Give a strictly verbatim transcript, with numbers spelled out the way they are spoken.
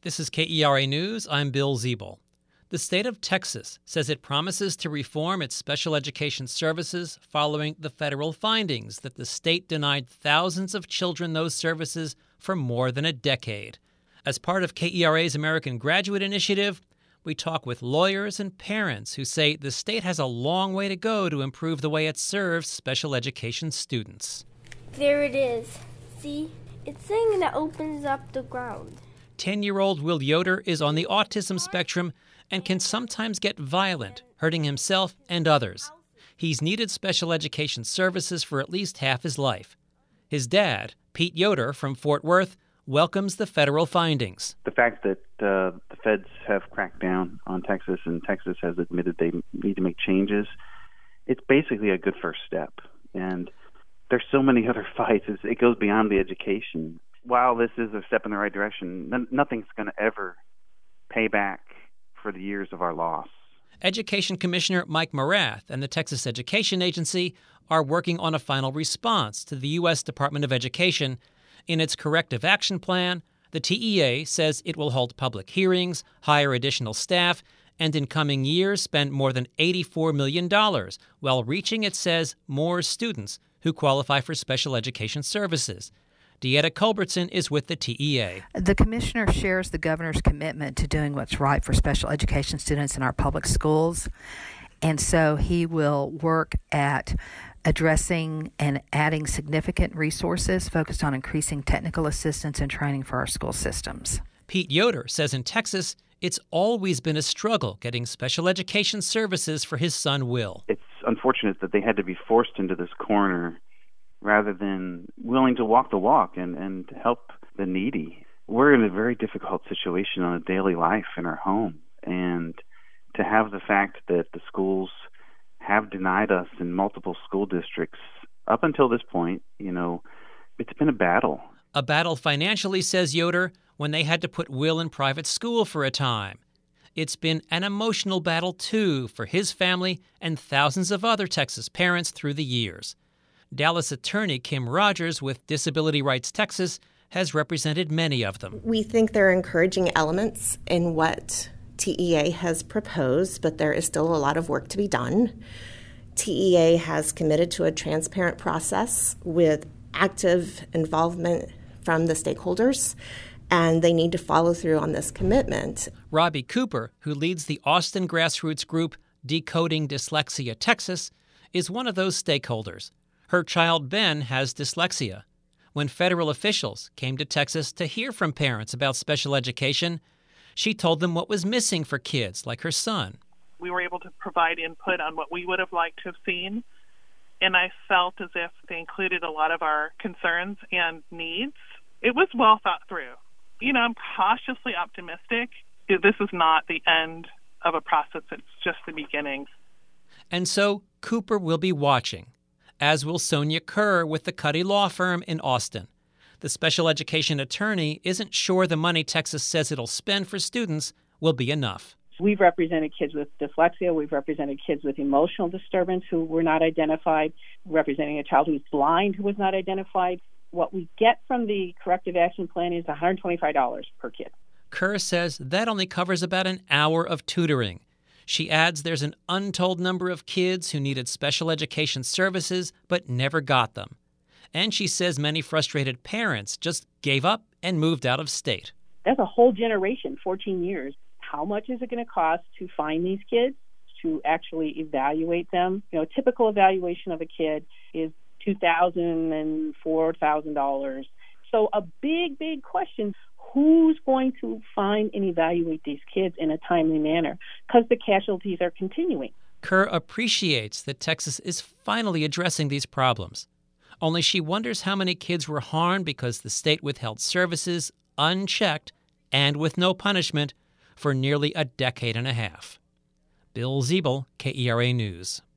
This is K E R A News. I'm Bill Ziebel. The state of Texas says it promises to reform its special education services following the federal findings that the state denied thousands of children those services for more than a decade. As part of K E R A's American Graduate Initiative, we talk with lawyers and parents who say the state has a long way to go to improve the way it serves special education students. There it is. See? It's saying that opens up the ground. Ten-year-old Will Yoder is on the autism spectrum and can sometimes get violent, hurting himself and others. He's needed special education services for at least half his life. His dad, Pete Yoder from Fort Worth, welcomes the federal findings. The fact that uh, the feds have cracked down on Texas and Texas has admitted they need to make changes, it's basically a good first step. And there's so many other fights. It's, it goes beyond the education. While this is a step in the right direction, n- nothing's going to ever pay back for the years of our loss. Education Commissioner Mike Morath and the Texas Education Agency are working on a final response to the U S Department of Education. In its corrective action plan, the T E A says it will hold public hearings, hire additional staff, and in coming years spend more than eighty-four million dollars while reaching, it says, more students who qualify for special education services. Deetta Culbertson is with the T E A. The commissioner shares the governor's commitment to doing what's right for special education students in our public schools, and so he will work at addressing and adding significant resources focused on increasing technical assistance and training for our school systems. Pete Yoder says in Texas, it's always been a struggle getting special education services for his son, Will. It's unfortunate that they had to be forced into this corner rather than willing to walk the walk and, and help the needy. We're in a very difficult situation on a daily life in our home. And to have the fact that the schools have denied us in multiple school districts up until this point, you know, it's been a battle. A battle financially, says Yoder, when they had to put Will in private school for a time. It's been an emotional battle, too, for his family and thousands of other Texas parents through the years. Dallas attorney Kim Rogers with Disability Rights Texas has represented many of them. We think there are encouraging elements in what T E A has proposed, but there is still a lot of work to be done. T E A has committed to a transparent process with active involvement from the stakeholders, and they need to follow through on this commitment. Robbie Cooper, who leads the Austin grassroots group Decoding Dyslexia Texas, is one of those stakeholders. Her child, Ben, has dyslexia. When federal officials came to Texas to hear from parents about special education, she told them what was missing for kids like her son. We were able to provide input on what we would have liked to have seen, and I felt as if they included a lot of our concerns and needs. It was well thought through. You know, I'm cautiously optimistic. This is not the end of a process. It's just the beginning. And so Cooper will be watching, as will Sonia Kerr with the Cuddy Law Firm in Austin. The special education attorney isn't sure the money Texas says it'll spend for students will be enough. We've represented kids with dyslexia. We've represented kids with emotional disturbance who were not identified, representing a child who's blind who was not identified. What we get from the corrective action plan is one hundred twenty-five dollars per kid. Kerr says that only covers about an hour of tutoring. She adds there's an untold number of kids who needed special education services but never got them. And she says many frustrated parents just gave up and moved out of state. That's a whole generation, fourteen years. How much is it going to cost to find these kids, to actually evaluate them? You know, a typical evaluation of a kid is two thousand dollars and four thousand dollars. So a big, big question, who's going to find and evaluate these kids in a timely manner? Because the casualties are continuing. Kerr appreciates that Texas is finally addressing these problems. Only she wonders how many kids were harmed because the state withheld services unchecked and with no punishment for nearly a decade and a half. Bill Ziebel, K E R A News.